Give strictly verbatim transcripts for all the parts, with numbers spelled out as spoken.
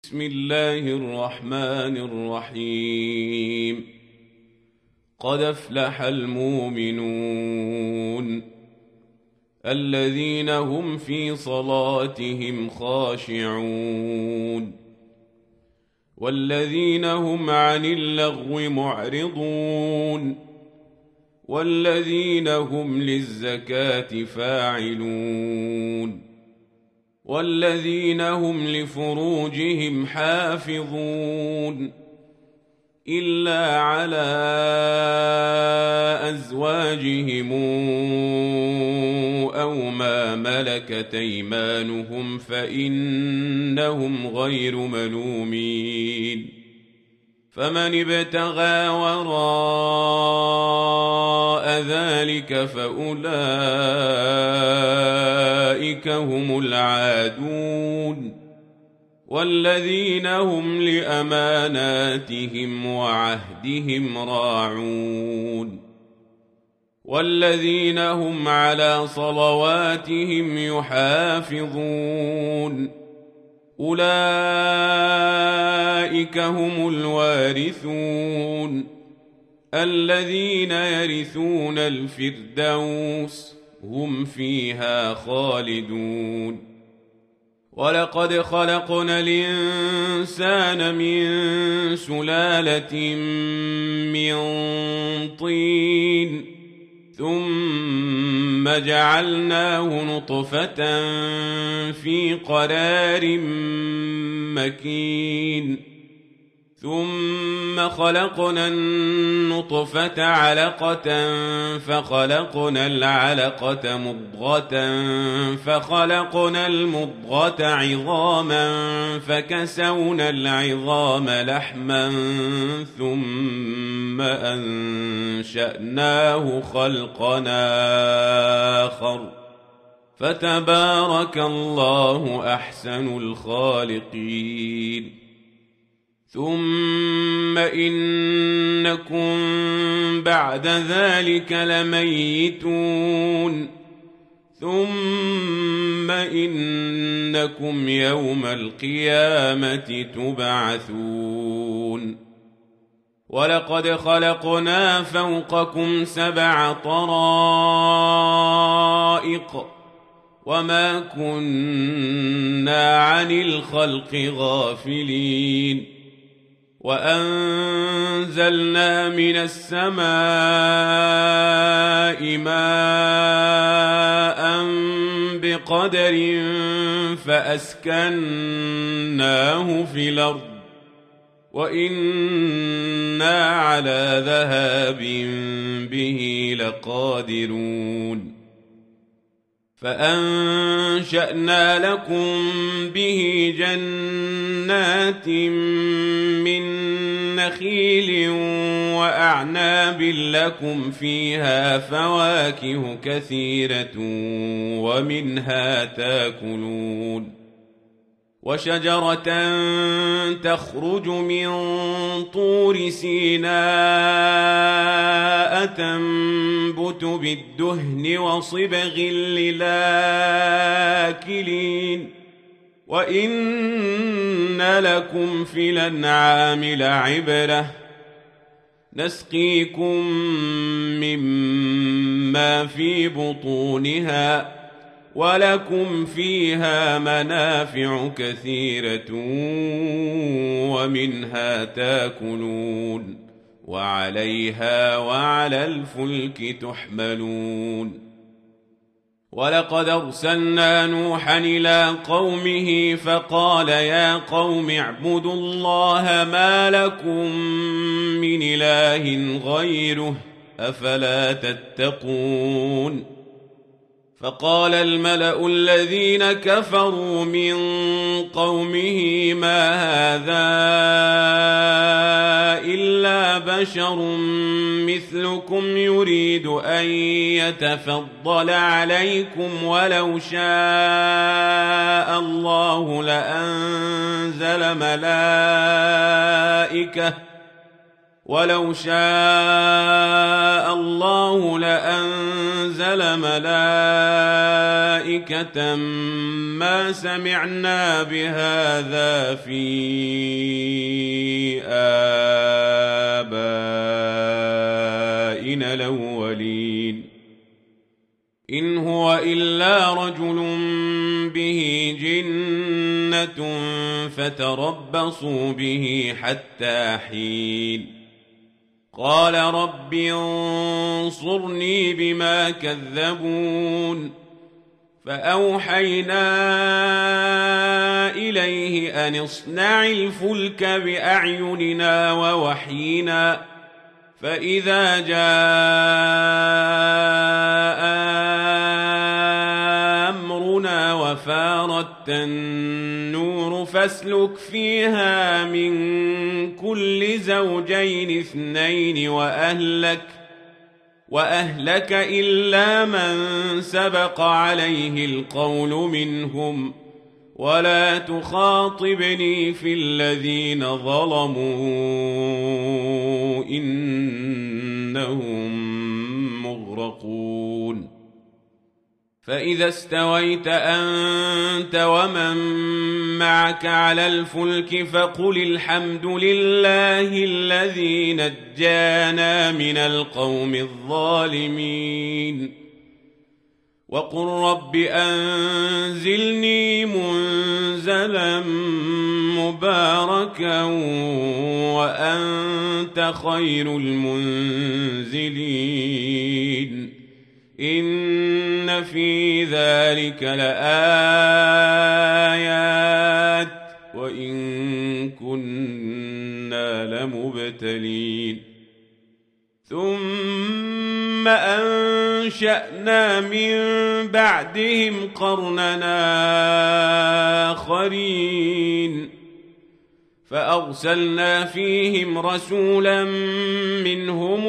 بسم الله الرحمن الرحيم. قد أفلح المؤمنون الذين هم في صلاتهم خاشعون والذين هم عن اللغو معرضون والذين هم للزكاة فاعلون والذين هم لفروجهم حافظون إلا على أزواجهم أو ما ملكت أيمانهم فإنهم غير ملومين. فمن ابتغى وراء ذلك فأولئك هم العادون والذين هم لأماناتهم وعهدهم راعون والذين هم على صلواتهم يحافظون. أولئك هم الوارثون الذين يرثون الفردوس هم فيها خالدون. ولقد خلقنا الإنسان من سلالة من طين ثم جعلناه نطفة في قرار مكين ثم خلقنا النطفة علقة فخلقنا العلقة مضغة فخلقنا المضغة عظاما فكسونا العظام لحما ثم أنشأناه خلقا آخر فتبارك الله أحسن الخالقين. ثم إنكم بعد ذلك لميتون ثم إنكم يوم القيامة تبعثون. ولقد خلقنا فوقكم سبع طرائق وما كنا عن الخلق غافلين وأنزلنا من السماء ماء بقدر فأسكناه في الأرض وإنا على ذهاب به لقادرون. فأنشأنا لكم به جنات من نخيل وأعناب لكم فيها فواكه كثيرة ومنها تاكلون. وشجرة تخرج من طور سيناء تنبت بالدهن وصبغ للآكلين وإن لكم في الأنعام لعبرة نسقيكم مما في بطونها ولكم فيها منافع كثيرة ومنها تاكلون وعليها وعلى الفلك تحملون. ولقد أرسلنا نوحا إلى قومه فقال يا قوم اعبدوا الله ما لكم من إله غيره أفلا تتقون. فقال الملأ الذين كفروا من قومه ما هذا إلا بشر مثلكم يريد أن يتفضل عليكم ولو شاء الله لأنزل ملائكة ولو شاء الله لأنزل ملائكة ما سمعنا بهذا في آبائنا الأولين إن هو إلا رجل به جنة فتربصوا به حتى حين قال رب انصرني بما كذبون فأوحينا إليه أن اصنع الفلك بأعيننا ووحينا فإذا جاء أمرنا وفارت النور فاسلك فيها من كل زوجين اثنين وأهلك وأهلك إلا من سبق عليه القول منهم ولا تخاطبني في الذين ظلموا إنهم مغرقون فإذا استويت أنت ومن معك على الفلك فقل الحمد لله الذي نجانا من القوم الظالمين وقل رب أنزلني منزلا مباركا وأنت خير المنزلين إن في ذلك لآيات وإن كنا لمبتلين ثم أنشأنا من بعدهم قرننا آخرين فأرسلنا فيهم رسولا منهم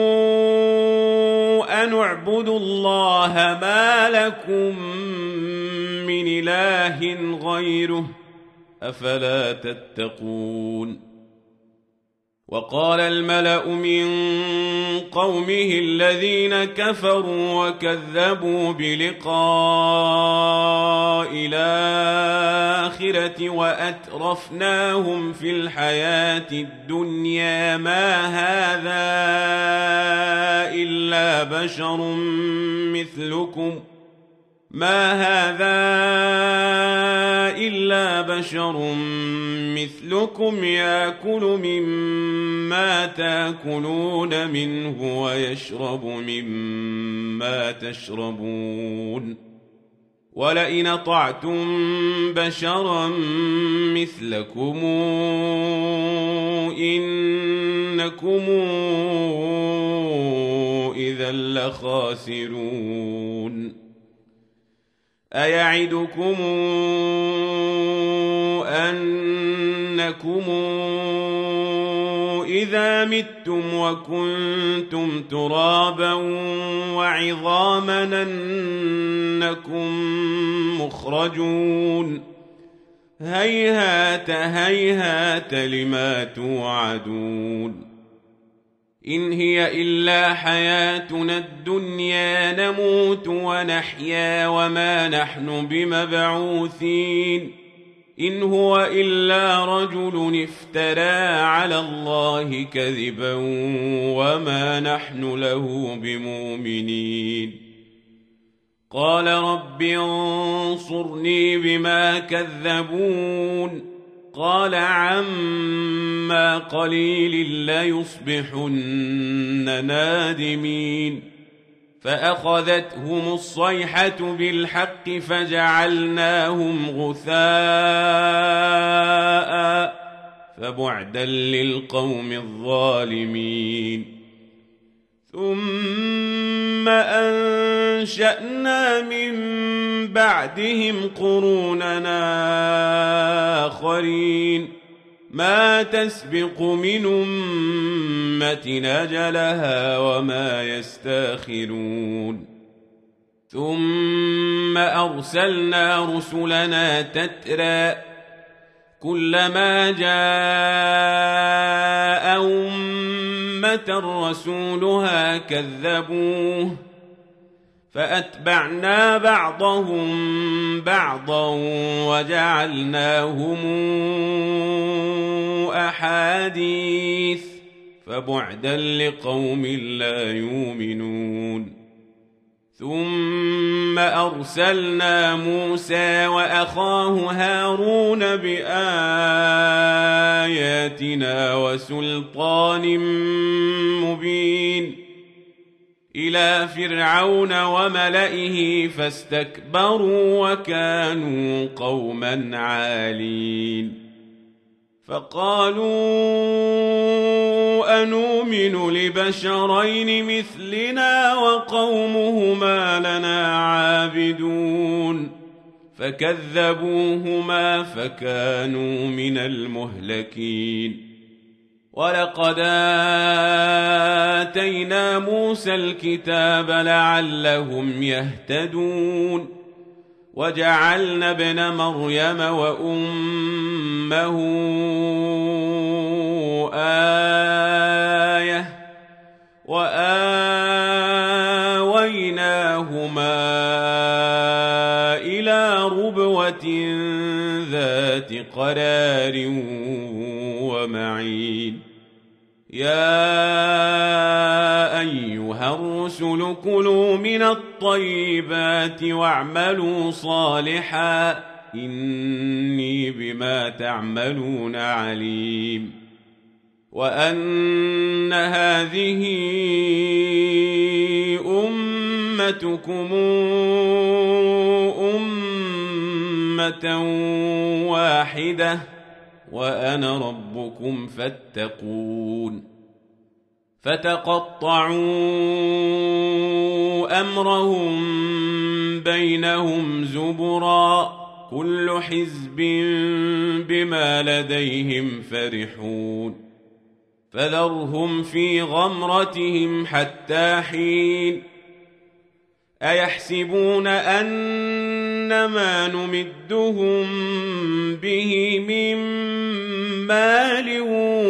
أن اعبدوا الله ما لكم من إله غيره أفلا تتقون وقال الملأ من قومه الذين كفروا وكذبوا بلقاء الآخرة وأترفناهم في الحياة الدنيا ما هذا إلا بشر مثلكم ما هذا إلا بشر مثلكم يأكل مما تأكلون منه ويشرب مما تشربون ولئن أطعتم بشرا مثلكم إنكم إذا لخاسرون أيعدكم أنكم إذا متم وكنتم ترابا وعظاما أنكم مخرجون هيهات هيهات لما توعدون إن هي إلا حياتنا الدنيا نموت ونحيا وما نحن بمبعوثين إن هو إلا رجل افترى على الله كذبا وما نحن له بمؤمنين قال رب انصرني بما كذبون قال عما قليل ليصبحن نادمين فأخذتهم الصيحة بالحق فجعلناهم غثاء فبعدا للقوم الظالمين ثم أنشأنا من بعدهم قروننا آخرين ما تسبق من أمة أجلها وما يستاخرون ثم أرسلنا رسلنا تترى كلما جاء أمة أمة رسولها كذبوه فأتبعنا بعضهم بعضا وجعلناهم أحاديث فبعدا لقوم لا يؤمنون ثم أرسلنا موسى وأخاه هارون بآياتنا وسلطان مبين إلى فرعون وملئه فاستكبروا وكانوا قوما عالين فقالوا أنؤمن لبشرين مثلنا وقومهما لنا عابدون فكذبوهما فكانوا من المهلكين ولقد آتينا موسى الكتاب لعلهم يهتدون وجعلنا ابن مريم وأمه آية وآويناهما إلى ربوة ذات قرار ومعين يا أيها الرسل كلوا من الطيبات واعملوا صالحا إني بما تعملون عليم وأن هذه أمتكم أمة واحدة وأنا ربكم فاتقون فتقطعوا أمرهم بينهم زبرا كل حزب بما لديهم فرحون فذرهم في غمرتهم حتى حين أيحسبون أنما نمدهم به من مال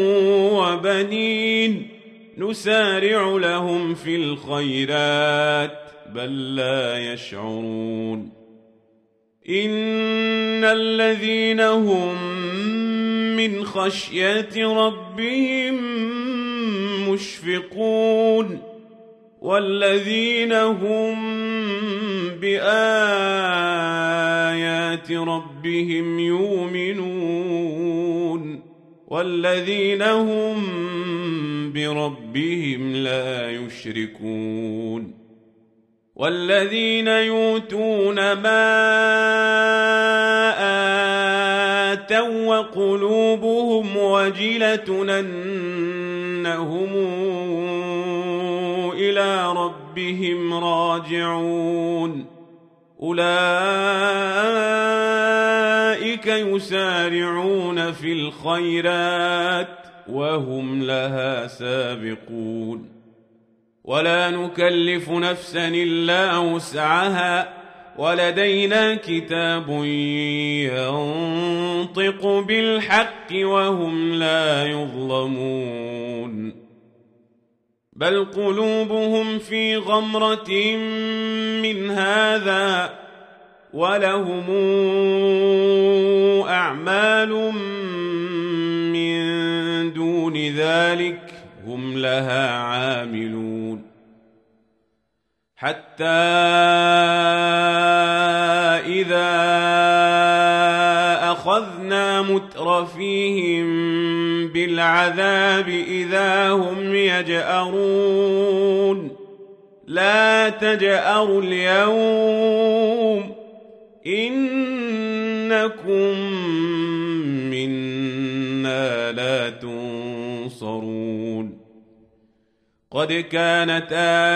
وبنين نسارع لهم في الخيرات بل لا يشعرون إن الذين هم من خشية ربهم مشفقون والذين هم بآيات ربهم يؤمنون والذين هم بربهم لا يشركون والذين يؤتون ما آتوا وقلوبهم وجلة أنهم إلى ربهم راجعون أولئك يسارعون في الخيرات وهم لها سابقون ولا نكلف نفسا إلا وسعها ولدينا كتاب ينطق بالحق وهم لا يظلمون بل قلوبهم في غمرة من هذا ولهم أعمال من دون ذلك هم لها عاملون حتى إذا أخذنا مترفيهم بالعذاب إذا هم يجأرون لا تجأروا اليوم إنكم منا لا تنصرون قد كانت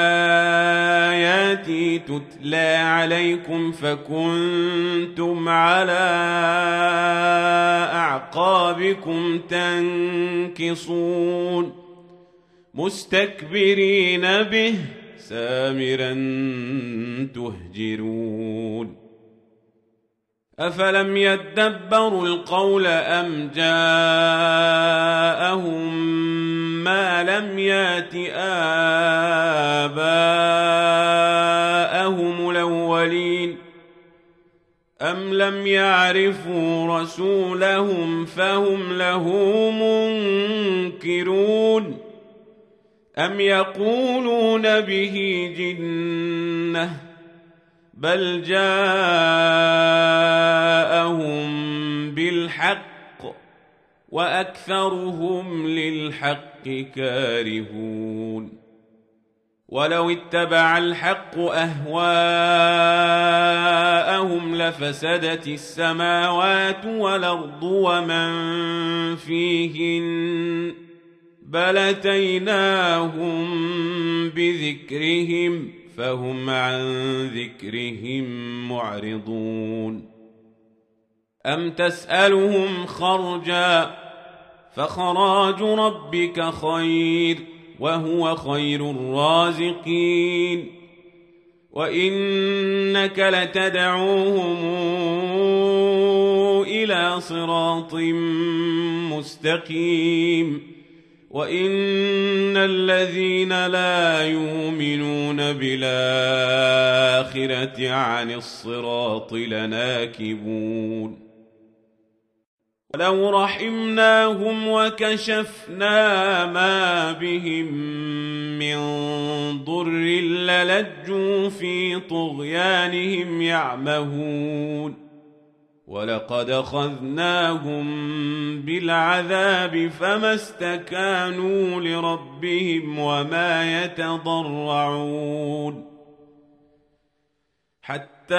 آياتي تتلى عليكم فكنتم على أعقابكم تنكصون مستكبرين به سامرا تهجرون أفلم يدبروا القول أم جاءهم ما لم يات لم يعرفوا رسولهم فهم له منكرون أم يقولون به جنة بل جاءهم بالحق وأكثرهم للحق كارهون ولو اتبع الحق أهواءهم لفسدت السماوات والأرض ومن فيهن بل أتيناهم بذكرهم فهم عن ذكرهم معرضون أم تسألهم خرجا فخراج ربك خير وهو خير الرازقين وإنك لتدعوهم إلى صراط مستقيم وإن الذين لا يؤمنون بالآخرة عن الصراط لناكبون ولو رحمناهم وكشفنا ما بهم من ضر للجوا في طغيانهم يعمهون ولقد أخذناهم بالعذاب فما استكانوا لربهم وما يتضرعون حتى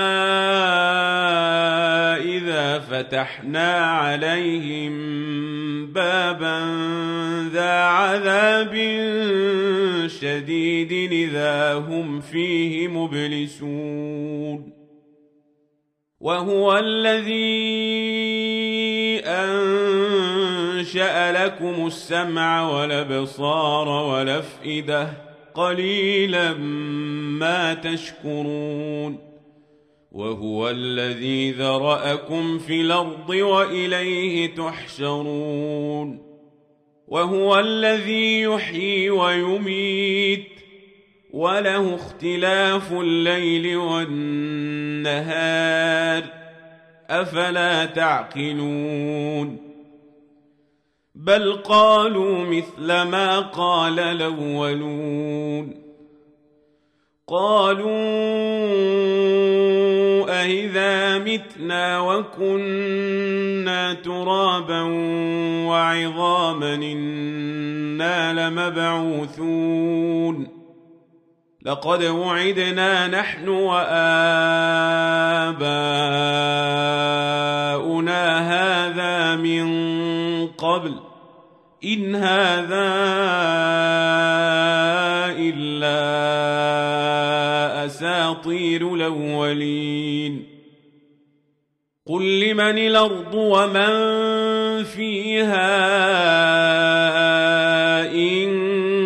إذا فتحنا عليهم بابا ذا عذاب شديد إذا هم فيه مبلسون وهو الذي أنشأ لكم السمع والأبصار والأفئدة قليلا ما تشكرون وهو الذي ذرأكم في الأرض وإليه تحشرون وهو الذي يحيي ويميت وله اختلاف الليل والنهار أفلا تعقلون بل قالوا مثل ما قال الأولون قالوا أإذا متنا وكنا ترابا وعظاما إنا لمبعوثون لقد وعدنا نحن وآباؤنا هذا من قبل إن هذا إلا أساطير الأولين قل لمن الأرض ومن فيها إن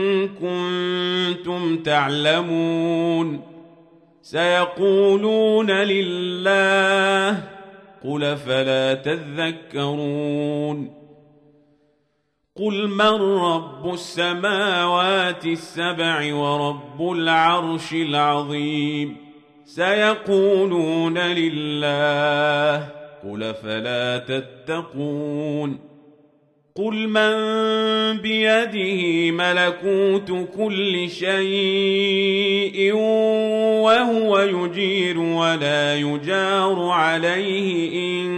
كنتم تعلمون سيقولون لله قل فلا تذكرون قل من رب السماوات السبع ورب العرش العظيم سيقولون لله قل فلا تتقون قل من بيده ملكوت كل شيء وهو يجير ولا يجار عليه إن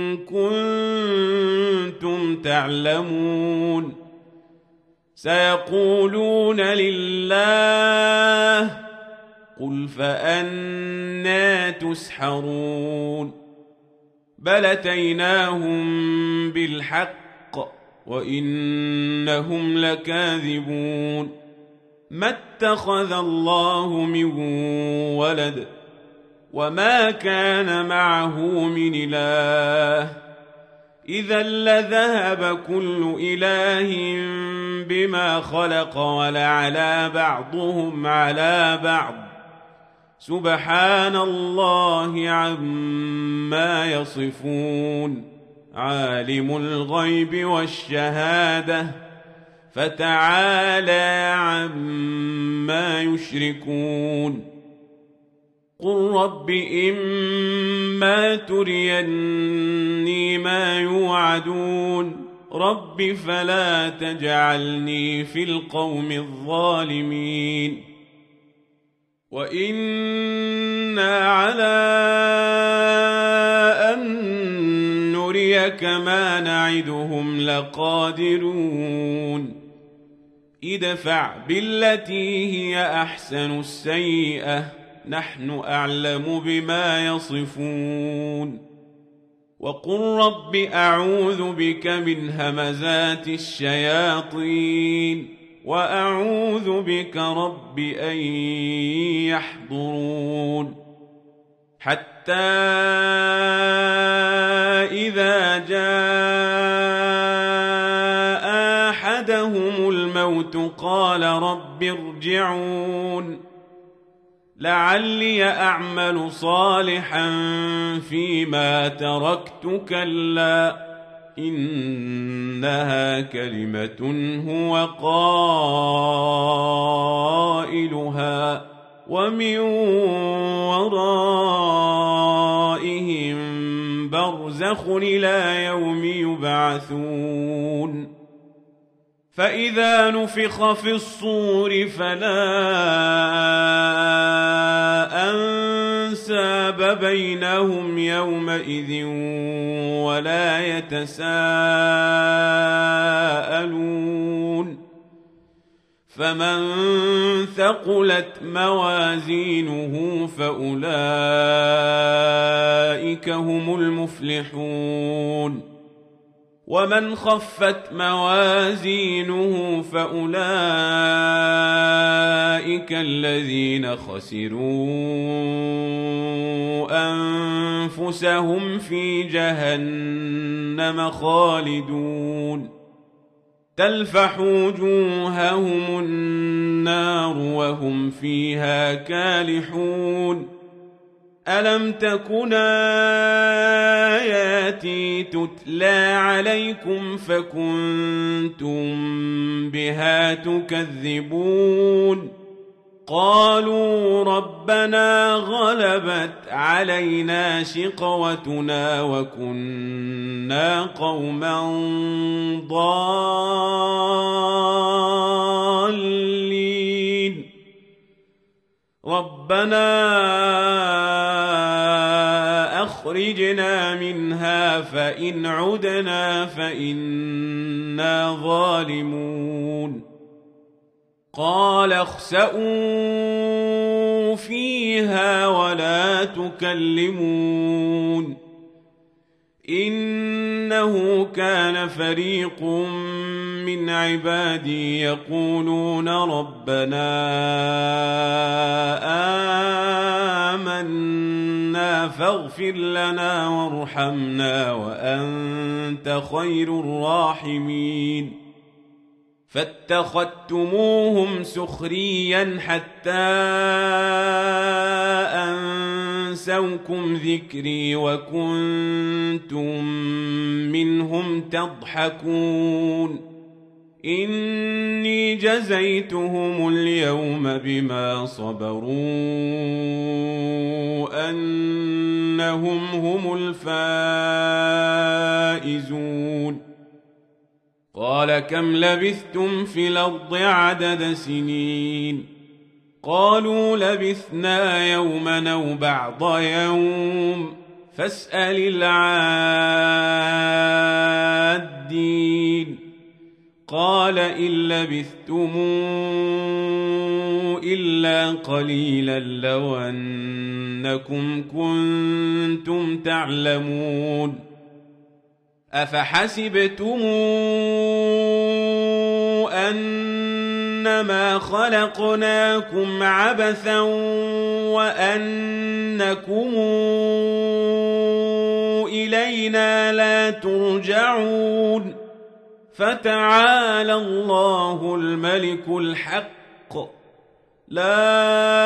كنتم تعلمون سيقولون لله قل فأنى تسحرون بل أتيناهم بالحق وإنهم لكاذبون ما اتخذ الله من ولد وما كان معه من إله إذا لذهب كل إله بما خلق ولعلى بعضهم على بعض سبحان الله عما يصفون عالم الغيب والشهادة فتعالى عما يشركون قل رب إما تريني ما يوعدون رب فلا تجعلني في القوم الظالمين وإنا على أن نريك ما نعدهم لقادرون ادفع بالتي هي أحسن السيئة نحن أعلم بما يصفون وقل رب أعوذ بك من همزات الشياطين وأعوذ بك رب أن يحضرون حتى إذا جاء أحدهم الموت قال رب ارجعون لعلي أعمل صالحا فيما تركت كلا إنها كلمة هو قائلها ومن ورائهم برزخ إلى يوم يبعثون فإذا نفخ في الصور فلا أنساب بينهم يومئذ ولا يتساءلون فمن ثقلت موازينه فأولئك هم المفلحون ومن خفت موازينه فأولئك الذين خسروا أنفسهم في جهنم خالدون تلفح وجوههم النار وهم فيها كالحون ألم تكن آياتي تتلى عليكم فكنتم بها تكذبون قالوا ربنا غلبت علينا شقوتنا وكنا قوما ضالين ربنا أخرجنا منها فإن عدنا فإنا ظالمون قال اخسئوا فيها ولا تكلمون إنه كان فريق من عبادي يقولون ربنا آمنا فاغفر لنا وارحمنا وأنت خير الراحمين فاتخذتموهم سخريا حتى أنسوكم ذكري وكنتم منهم تضحكون إني جزيتهم اليوم بما صبروا أنهم هم الفائزون قال كم لبثتم في الأرض عدد سنين قالوا لبثنا يوما أو بعض يوم فاسأل العادين قال إن لبثتم إلا قليلا لو أنكم كنتم تعلمون أفحسبتم أنما خلقناكم عبثا وأنكم إلينا لا ترجعون فتعالى الله الملك الحق لا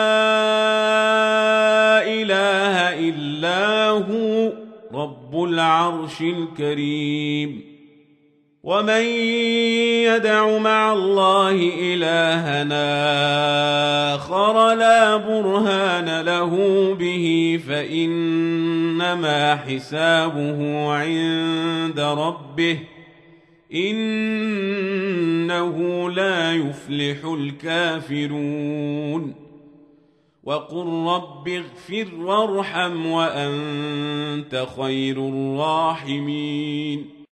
إله إلا هو رب العرش الكريم ومن يدع مع الله إلهنا آخر لا برهان له به فإنما حسابه عند ربه إنه لا يفلح الكافرون وقل رب اغفر وارحم وأنت خير الراحمين